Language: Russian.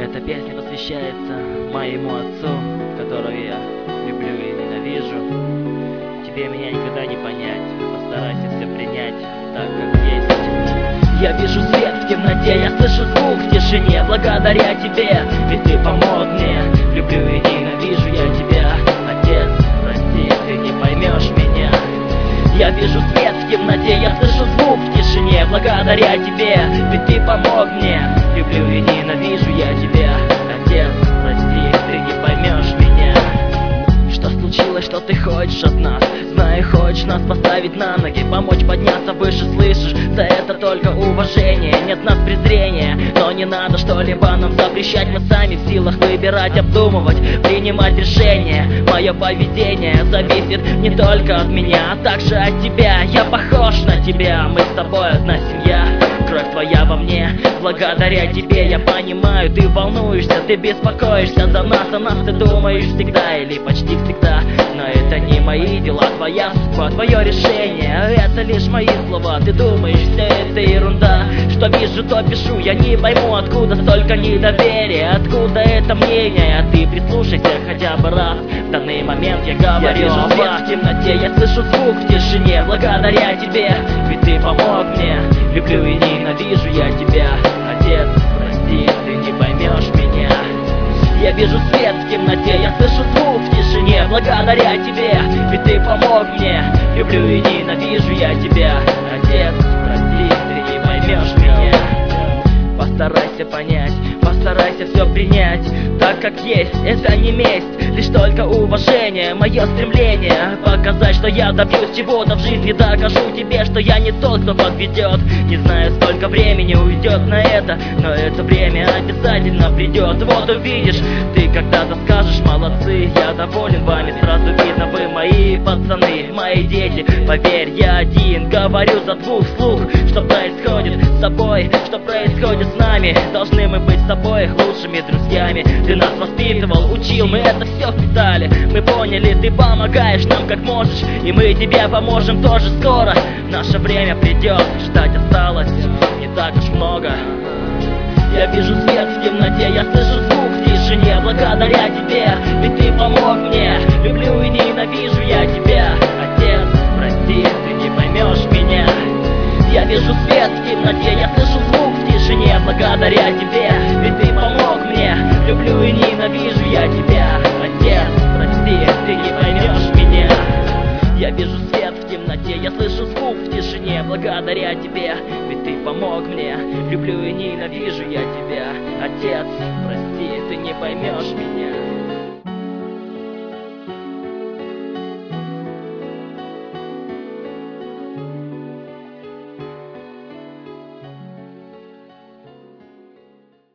Эта песня посвящается моему отцу, которого я люблю и ненавижу. Тебе меня никогда не понять, постарайся все принять так, как есть. Я вижу свет в темноте, я слышу звук в тишине, благодаря тебе, ведь ты помог мне. Люблю и ненавижу я тебя, отец, прости, ты не поймешь меня. Я вижу свет в темноте, я слышу звук в тишине, благодаря тебе, ведь ты помог мне. Люблю и ненавижу я тебя, отец, прости, ты не поймешь меня. Что случилось, что ты хочешь от нас? Знаю, хочешь нас поставить на ноги, помочь подняться выше, слышишь? За это только уважение, нет нас презрения. Но не надо что-либо нам запрещать, мы сами в силах выбирать, обдумывать, принимать решения. Мое поведение зависит не только от меня, а также от тебя. Я похож на тебя, мы с тобой одна семья. Кровь твоя во мне, благодаря тебе я понимаю, ты волнуешься, ты беспокоишься за нас, о нас ты думаешь всегда или почти всегда. Но это не мои дела, твоя судьба, твое решение, это лишь мои слова. Ты думаешь, все это ерунда, что вижу, то пишу. Я не пойму, откуда столько недоверия, откуда это мнение. А ты прислушайся хотя бы раз, в данный момент я говорю. Я вижу свет в темноте, я слышу звук в тишине, благодаря тебе, ведь ты помог мне. Люблю и ненавижу я тебя, отец, прости, ты не поймешь меня. Я вижу свет в темноте, я слышу звук в тишине, благодаря тебе, ведь ты помог мне. Люблю и ненавижу я тебя, отец, прости, ты не поймешь меня. Постарайся понять, постарайся все принять так, как есть, это не месть, лишь только уважение. Мое стремление показать, что я добьюсь чего-то в жизни, докажу тебе, что я не тот, кто подведет. Не знаю, сколько времени уйдет на это, но это время обязательно придет. Вот увидишь, ты когда-то скажешь: молодцы, я доволен вами, сразу видно, вы мои пацаны, мои дети. Поверь, я один говорю за двух вслух, что происходит с тобой, что происходит с нами. Должны мы быть с тобой лучшими друзьями. Ты нас воспитывал, учил, мы это все впитали. Мы поняли, ты помогаешь нам как можешь, и мы тебе поможем тоже скоро. Наше время придет, ждать осталось не так уж много. Я вижу свет в темноте, я слышу звук в тишине, благодаря тебе, ведь ты помог мне. Люблю и ненавижу я тебя, отец, прости, ты не поймешь меня. Я вижу свет в темноте, я слышу звук в тишине, благодаря тебе, ведь ты помог мне. Люблю и ненавижу я тебя, отец, прости, ты не поймешь меня. Я вижу свет в темноте, я слышу звук в тишине, благодаря тебе, ведь ты помог мне. Люблю и ненавижу я тебя, отец, прости, ты не поймешь меня.